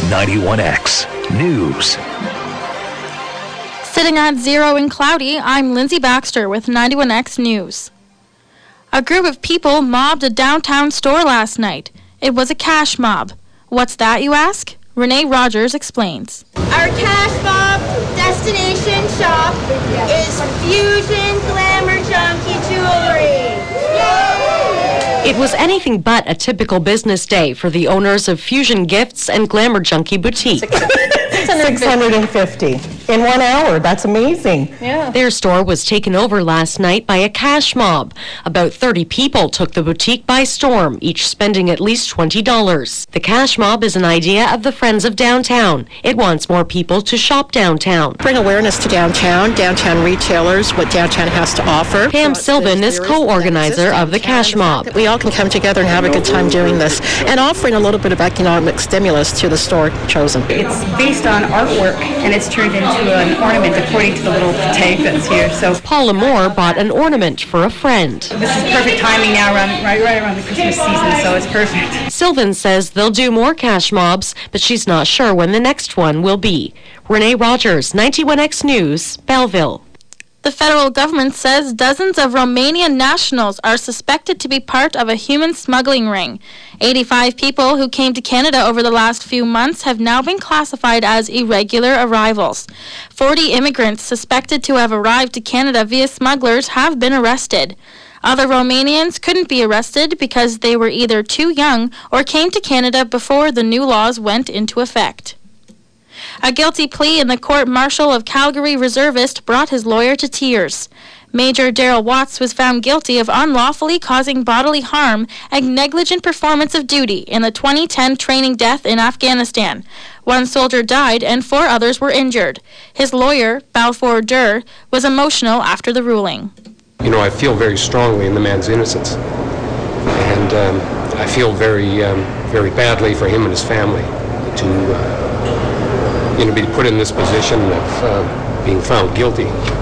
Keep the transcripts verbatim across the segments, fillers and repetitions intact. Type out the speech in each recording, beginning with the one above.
ninety-one X News. Sitting at zero and cloudy, I'm Lindsay Baxter with ninety-one X News. A group of people mobbed a downtown store last night. It was a cash mob. What's that, you ask? Renee Rogers explains. Our cash mob destination shop is Fusion Glamour Junkie Jewelry. It was anything but a typical business day for the owners of Fusion Gifts and Glamour Junkie Boutique. six hundred fifty in one hour. That's amazing. Yeah. Their store was taken over last night by a cash mob. About thirty people took the boutique by storm, each spending at least twenty dollars. The cash mob is an idea of the Friends of Downtown. It wants more people to shop downtown. Bring awareness to downtown, downtown retailers, what downtown has to offer. Pam Sylvan is co-organizer of the cash mob. We all can come together and have a good time doing this and offering a little bit of economic stimulus to the store chosen. It's based on artwork, and it's turned into an ornament according to the little tag that's here. So Paula Moore bought an ornament for a friend. This is perfect timing now, around, right, right around the Christmas season, so it's perfect. Sylvan says they'll do more cash mobs, but she's not sure when the next one will be. Renee Rogers, ninety-one X News, Belleville. The federal government says dozens of Romanian nationals are suspected to be part of a human smuggling ring. eighty-five people who came to Canada over the last few months have now been classified as irregular arrivals. forty immigrants suspected to have arrived to Canada via smugglers have been arrested. Other Romanians couldn't be arrested because they were either too young or came to Canada before the new laws went into effect. A guilty plea in the court-martial of Calgary reservist brought his lawyer to tears. Major Daryl Watts was found guilty of unlawfully causing bodily harm and negligent performance of duty in the twenty ten training death in Afghanistan. One soldier died and four others were injured. His lawyer, Balfour Durr, was emotional after the ruling. You know, I feel very strongly in the man's innocence. And um, I feel very, um, very badly for him and his family to... Uh, you know, be put in this position of uh, being found guilty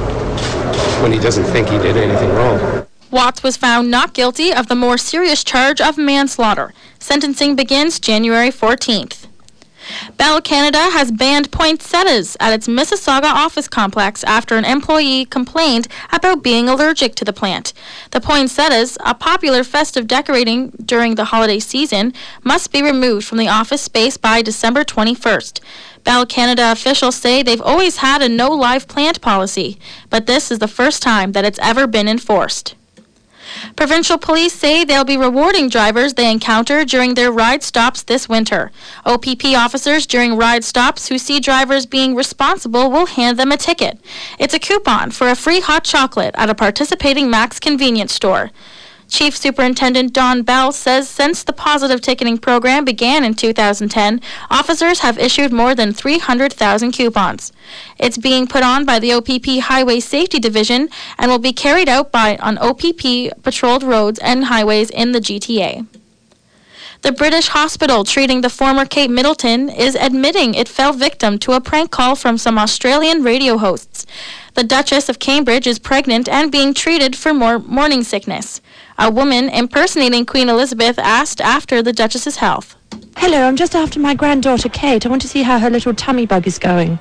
when he doesn't think he did anything wrong. Watts was found not guilty of the more serious charge of manslaughter. Sentencing begins January fourteenth. Bell Canada has banned poinsettias at its Mississauga office complex after an employee complained about being allergic to the plant. The poinsettias, a popular festive decorating during the holiday season, must be removed from the office space by December twenty-first. Bell Canada officials say they've always had a no live plant policy, but this is the first time that it's ever been enforced. Provincial police say they'll be rewarding drivers they encounter during their ride stops this winter. O P P officers during ride stops who see drivers being responsible will hand them a ticket. It's a coupon for a free hot chocolate at a participating Max convenience store. Chief Superintendent Don Bell says since the positive ticketing program began in two thousand ten, officers have issued more than three hundred thousand coupons. It's being put on by the O P P Highway Safety Division and will be carried out by on O P P patrolled roads and highways in the G T A. The British hospital treating the former Kate Middleton is admitting it fell victim to a prank call from some Australian radio hosts. The Duchess of Cambridge is pregnant and being treated for more morning sickness. A woman impersonating Queen Elizabeth asked after the Duchess's health. Hello, I'm just after my granddaughter Kate. I want to see how her little tummy bug is going.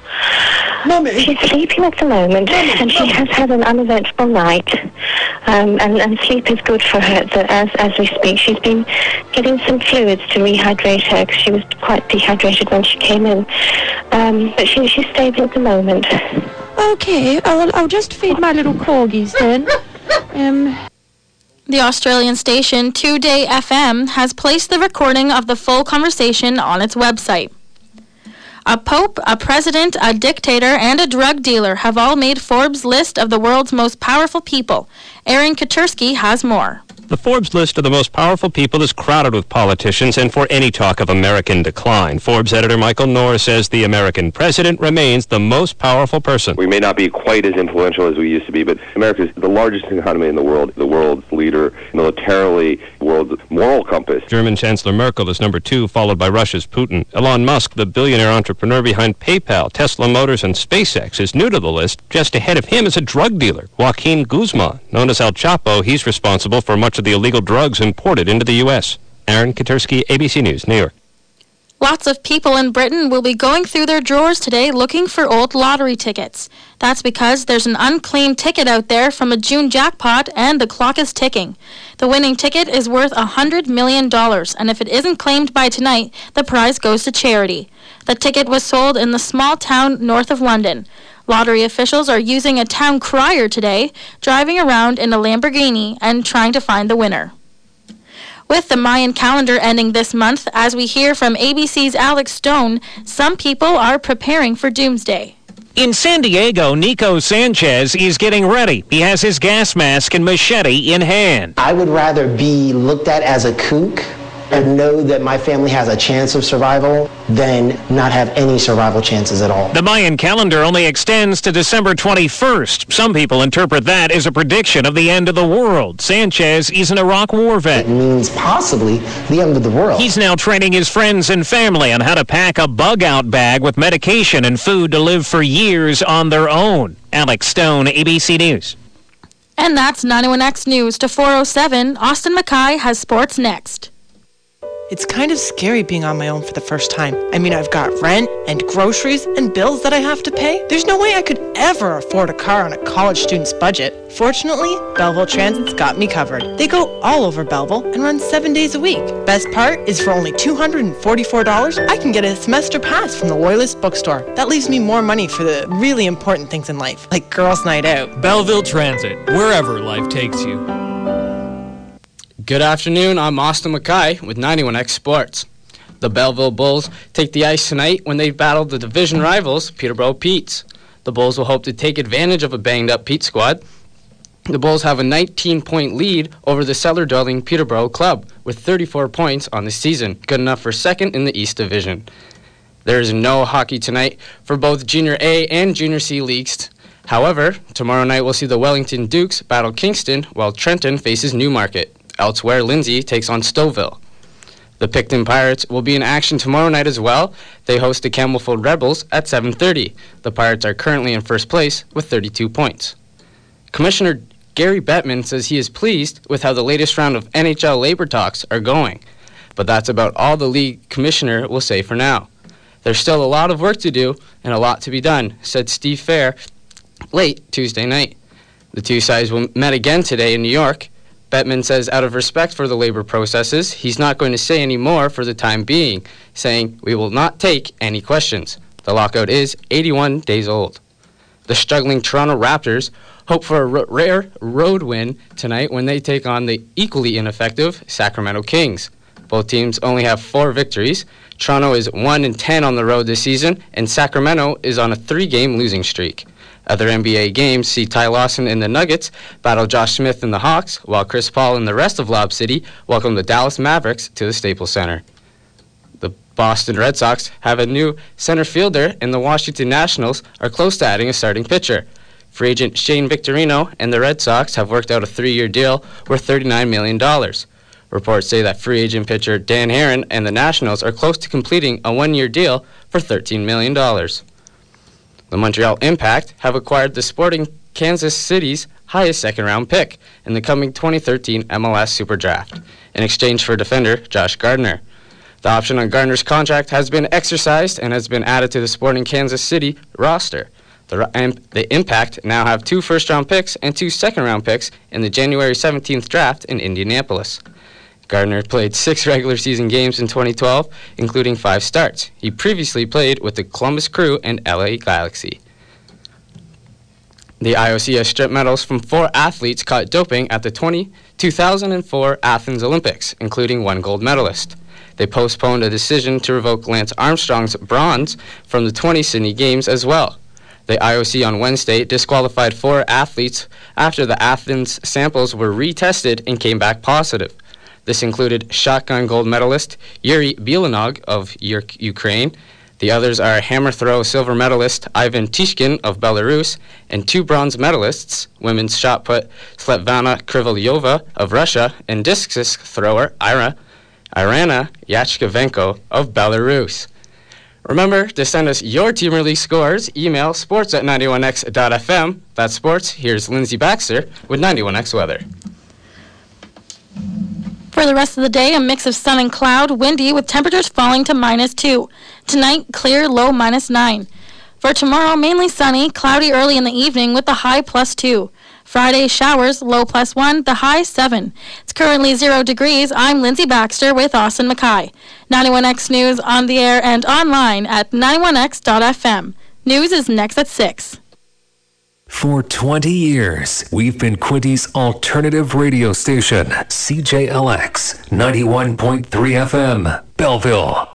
Mummy. She's sleeping at the moment, and she has had an uneventful night. Um, and, and sleep is good for her the, as as we speak. She's been getting some fluids to rehydrate her because she was quite dehydrated when she came in. Um, but she, she's stable at the moment. Okay, I'll, I'll just feed my little corgis then. Um... The Australian station two Day F M has placed the recording of the full conversation on its website. A pope, a president, a dictator, and a drug dealer have all made Forbes' list of the world's most powerful people. Aaron Katursky has more. The Forbes list of the most powerful people is crowded with politicians, and for any talk of American decline, Forbes editor Michael Knorr says the American president remains the most powerful person. We may not be quite as influential as we used to be, but America is the largest economy in the world, the world's leader militarily, the world's moral compass. German Chancellor Merkel is number two, followed by Russia's Putin. Elon Musk, the billionaire entrepreneur behind PayPal, Tesla Motors, and SpaceX, is new to the list. Just ahead of him is a drug dealer, Joaquin Guzman. Known as El Chapo, he's responsible for much of the illegal drugs imported into the U S. Aaron Katursky, A B C News, New York. Lots of people in Britain will be going through their drawers today looking for old lottery tickets. That's because there's an unclaimed ticket out there from a June jackpot and the clock is ticking. The winning ticket is worth one hundred million dollars, and if it isn't claimed by tonight, the prize goes to charity. The ticket was sold in the small town north of London. Lottery officials are using a town crier today, driving around in a Lamborghini and trying to find the winner. With the Mayan calendar ending this month, as we hear from A B C's Alex Stone, some people are preparing for doomsday. In San Diego, Nico Sanchez is getting ready. He has his gas mask and machete in hand. I would rather be looked at as a kook and know that my family has a chance of survival than not have any survival chances at all. The Mayan calendar only extends to December twenty-first. Some people interpret that as a prediction of the end of the world. Sanchez is an Iraq war vet. It means possibly the end of the world. He's now training his friends and family on how to pack a bug-out bag with medication and food to live for years on their own. Alex Stone, A B C News. And that's ninety-one X News. To four oh seven, Austin Mackay has sports next. It's kind of scary being on my own for the first time. I mean, I've got rent and groceries and bills that I have to pay. There's no way I could ever afford a car on a college student's budget. Fortunately, Belleville Transit's got me covered. They go all over Belleville and run seven days a week. Best part is for only two hundred forty-four dollars, I can get a semester pass from the Loyalist Bookstore. That leaves me more money for the really important things in life, like girls' night out. Belleville Transit, wherever life takes you. Good afternoon, I'm Austin Mackay with ninety-one X Sports. The Belleville Bulls take the ice tonight when they battle the division rivals, Peterborough Petes. The Bulls will hope to take advantage of a banged-up Pete squad. The Bulls have a nineteen-point lead over the cellar-dwelling Peterborough club with thirty-four points on the season, good enough for second in the East Division. There is no hockey tonight for both Junior A and Junior C leagues. However, tomorrow night we'll see the Wellington Dukes battle Kingston while Trenton faces Newmarket. Elsewhere, Lindsay takes on Stouffville. The Picton Pirates will be in action tomorrow night as well. They host the Campbellfield Rebels at seven thirty. The Pirates are currently in first place with thirty-two points. Commissioner Gary Bettman says he is pleased with how the latest round of N H L labor talks are going. But that's about all the league commissioner will say for now. There's still a lot of work to do and a lot to be done, said Steve Fair late Tuesday night. The two sides will met again today in New York. Bettman says out of respect for the labor processes, he's not going to say any more for the time being, saying, "We will not take any questions." The lockout is eighty-one days old. The struggling Toronto Raptors hope for a r- rare road win tonight when they take on the equally ineffective Sacramento Kings. Both teams only have four victories. Toronto is one and ten on the road this season, and Sacramento is on a three-game losing streak. Other N B A games see Ty Lawson and the Nuggets battle Josh Smith and the Hawks, while Chris Paul and the rest of Lob City welcome the Dallas Mavericks to the Staples Center. The Boston Red Sox have a new center fielder, and the Washington Nationals are close to adding a starting pitcher. Free agent Shane Victorino and the Red Sox have worked out a three-year deal worth thirty-nine million dollars. Reports say that free agent pitcher Dan Herron and the Nationals are close to completing a one-year deal for thirteen million dollars. The Montreal Impact have acquired the Sporting Kansas City's highest second-round pick in the coming twenty thirteen M L S Super Draft in exchange for defender Josh Gardner. The option on Gardner's contract has been exercised and has been added to the Sporting Kansas City roster. The, um, the Impact now have two first-round picks and two second-round picks in the January seventeenth draft in Indianapolis. Gardner played six regular season games in twenty twelve, including five starts. He previously played with the Columbus Crew and L A Galaxy. The I O C has stripped medals from four athletes caught doping at the two thousand four Athens Olympics, including one gold medalist. They postponed a decision to revoke Lance Armstrong's bronze from the twenty Sydney Games as well. The I O C on Wednesday disqualified four athletes after the Athens samples were retested and came back positive. This included shotgun gold medalist Yuri Bielanov of Ukraine. The others are hammer throw silver medalist Ivan Tishkin of Belarus and two bronze medalists, women's shot put Svetlana Krivolyova of Russia and discus thrower Ira, Irina Yachkovenko of Belarus. Remember to send us your team release scores. Email sports at ninety-one x dot f m. That's sports. Here's Lindsay Baxter with ninety-one X Weather. For the rest of the day, a mix of sun and cloud, windy with temperatures falling to minus two. Tonight, clear, low minus nine. For tomorrow, mainly sunny, cloudy early in the evening with the high plus two. Friday, showers, low plus one, the high seven. It's currently zero degrees. I'm Lindsay Baxter with Austin Mackay. ninety-one X News on the air and online at ninety-one x dot f m. News is next at six. For twenty years, we've been Quinty's alternative radio station, C J L X ninety-one point three F M, Belleville.